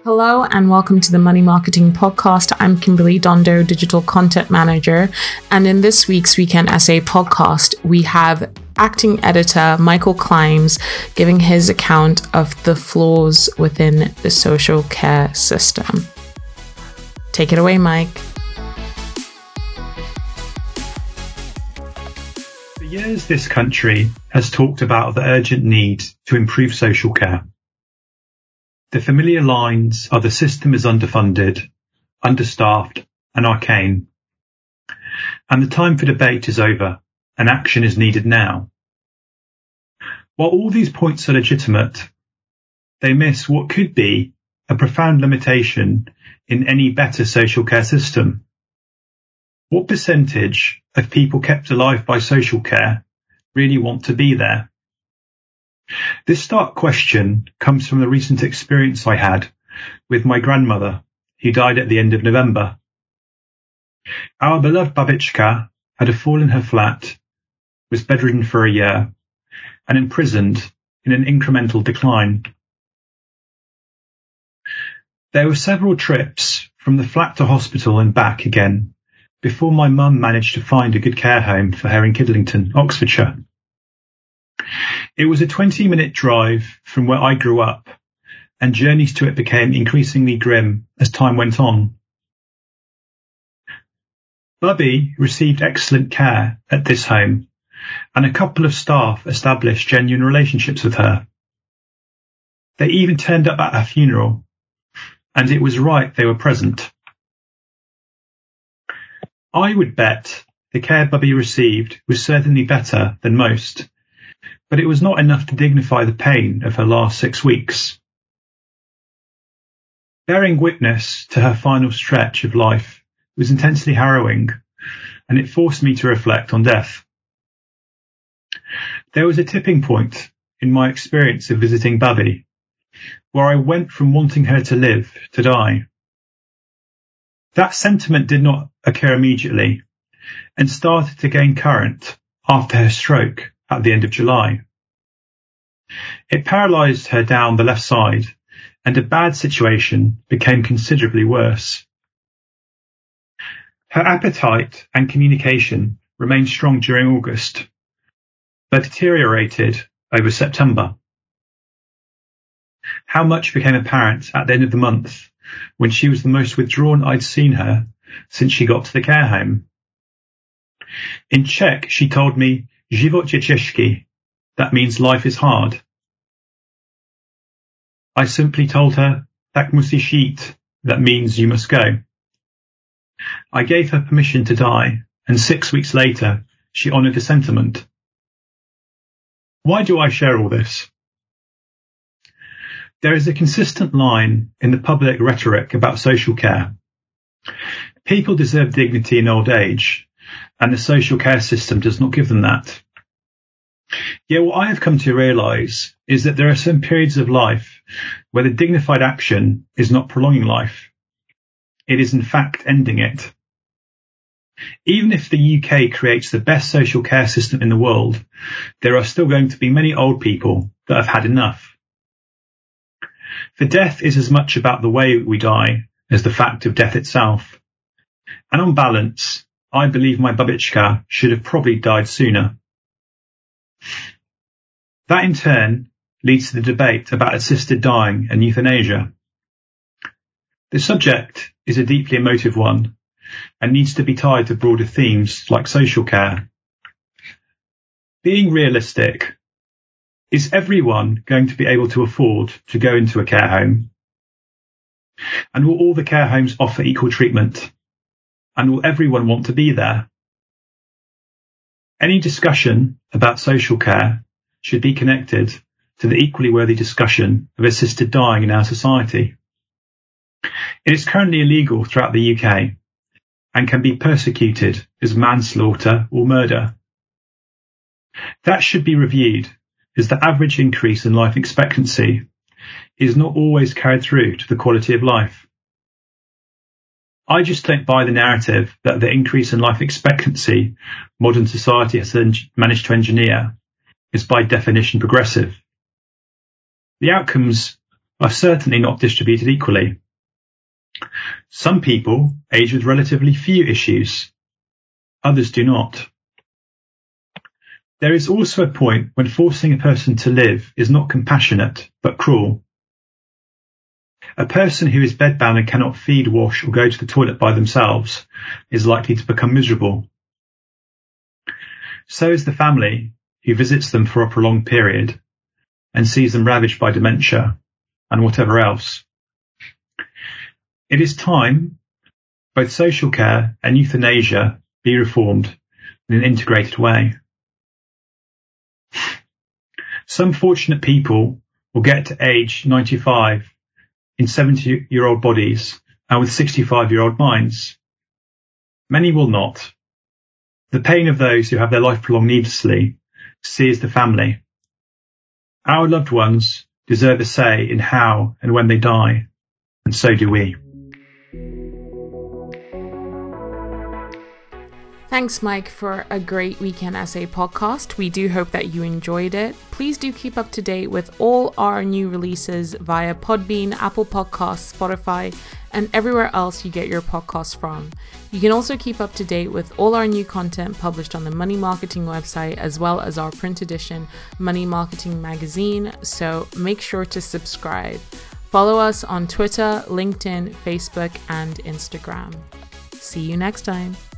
Hello and welcome to the Money Marketing Podcast. I'm Kimberly Dondo, Digital Content Manager. And in this week's Weekend Essay podcast, we have acting editor Michael Klimes giving his account of the flaws within the social care system. Take it away, Mike. For years, this country has talked about the urgent need to improve social care. The familiar lines are the system is underfunded, understaffed and arcane. And the time for debate is over and action is needed now. While all these points are legitimate, they miss what could be a profound limitation in any better social care system. What percentage of people kept alive by social care really want to be there? This stark question comes from the recent experience I had with my grandmother, who died at the end of November. Our beloved Babichka had a fall in her flat, was bedridden for a year, and imprisoned in an incremental decline. There were several trips from the flat to hospital and back again before my mum managed to find a good care home for her in Kidlington, Oxfordshire. It was a 20-minute drive from where I grew up, and journeys to it became increasingly grim as time went on. Bubby received excellent care at this home, and a couple of staff established genuine relationships with her. They even turned up at her funeral, and it was right they were present. I would bet the care Bubby received was certainly better than most, but it was not enough to dignify the pain of her last 6 weeks. Bearing witness to her final stretch of life was intensely harrowing, and it forced me to reflect on death. There was a tipping point in my experience of visiting Bubby, where I went from wanting her to live to die. That sentiment did not occur immediately, and started to gain current after her stroke at the end of July. It paralysed her down the left side, and a bad situation became considerably worse. Her appetite and communication remained strong during August, but deteriorated over September. How much became apparent at the end of the month, when she was the most withdrawn I'd seen her since she got to the care home. In Czech, she told me, "Život je těžký," that means life is hard. I simply told her, "Tak musíš jít," that means you must go. I gave her permission to die, and 6 weeks later, she honoured the sentiment. Why do I share all this? There is a consistent line in the public rhetoric about social care. People deserve dignity in old age, and the social care system does not give them that. Yet what I have come to realise is that there are some periods of life where the dignified action is not prolonging life. It is in fact ending it. Even if the UK creates the best social care system in the world, there are still going to be many old people that have had enough. For death is as much about the way we die as the fact of death itself. And on balance, I believe my Babichka should have probably died sooner. That in turn leads to the debate about assisted dying and euthanasia. The subject is a deeply emotive one and needs to be tied to broader themes like social care. Being realistic, is everyone going to be able to afford to go into a care home? And will all the care homes offer equal treatment? And will everyone want to be there? Any discussion about social care should be connected to the equally worthy discussion of assisted dying in our society. It is currently illegal throughout the UK and can be persecuted as manslaughter or murder. That should be reviewed, as the average increase in life expectancy is not always carried through to the quality of life. I just don't buy the narrative that the increase in life expectancy modern society has managed to engineer is by definition progressive. The outcomes are certainly not distributed equally. Some people age with relatively few issues. Others do not. There is also a point when forcing a person to live is not compassionate, but cruel. A person who is bedbound and cannot feed, wash, or go to the toilet by themselves is likely to become miserable. So is the family who visits them for a prolonged period and sees them ravaged by dementia and whatever else. It is time both social care and euthanasia be reformed in an integrated way. Some fortunate people will get to age 95 in 70-year-old bodies and with 65-year-old minds. Many will not. The pain of those who have their life prolonged needlessly sears the family. Our loved ones deserve a say in how and when they die, and so do we. Thanks, Mike, for a great Weekend Essay podcast. We do hope that you enjoyed it. Please do keep up to date with all our new releases via Podbean, Apple Podcasts, Spotify, and everywhere else you get your podcasts from. You can also keep up to date with all our new content published on the Money Marketing website, as well as our print edition Money Marketing magazine, so make sure to subscribe. Follow us on Twitter, LinkedIn, Facebook, and Instagram. See you next time.